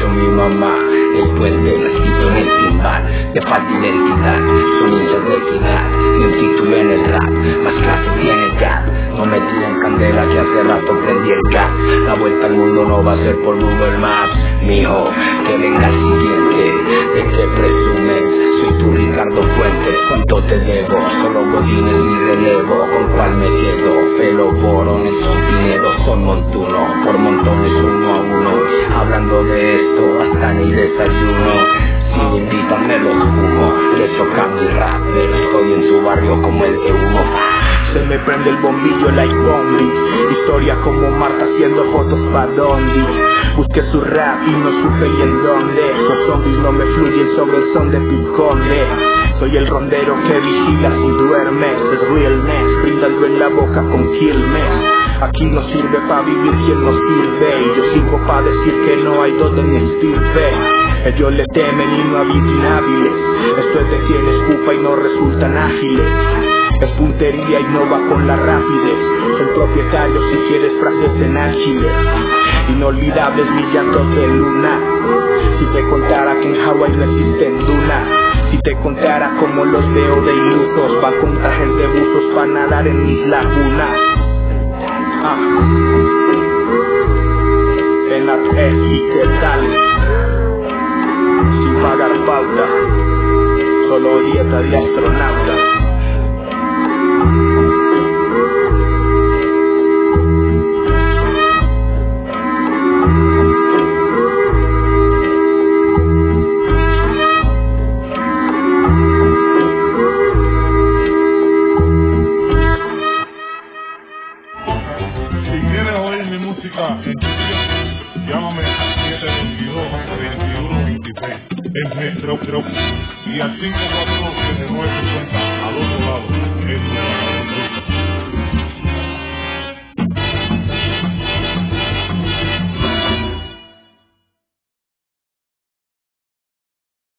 dicho mi mamá. El puente nacido en el timbal, te falta identidad, sonido del final, ni un título en el rap, más clase tiene ya. No me tiren candela que hace rato prendí el gas. La vuelta al mundo no va a ser por Google Maps, mijo, que venga el siguiente. ¿De qué presumes? Soy tu Ricardo Fuentes, ¿cuánto te debo? Solo godines mi relevo, ¿con cuál me quedo? Pelo borones son pinedos, son montuno, por montones 1 a 1. Hablando de esto, hasta ni desayuno. Si me invitan me los fumo, le choca mi rap, pero estoy en su barrio como el de uno. Se me prende el bombillo like Bondi. Historia como Marta haciendo fotos pa' Dondi. Busqué su rap y no supe y en dónde. Los zombies no me fluyen sobre el son de Piconde. Soy el rondero que vigila si duermes. Es realness, brindando en la boca con killness. Aquí no sirve pa' vivir quien nos sirve. Y yo sirvo pa' decir que no hay donde mi estirpe. Ellos le temen y no habitan hábiles. Esto es de quien escupa y no resultan ágiles. Es puntería y no va con la rapidez. Son propietarios si quieres frases en ágiles. Inolvidables mis llantos de luna. Si te contara que en Hawái no existen dunas. Si te contara como los veo de ilusos. Van con trajes de buzos para nadar en mis lagunas. En las y qué tal. Sin pagar pauta. Solo dieta de astronauta. Si quieres oír mi música en llámame al 722-2126 en Metro y al 542-7950 al otro lado en Nueva York.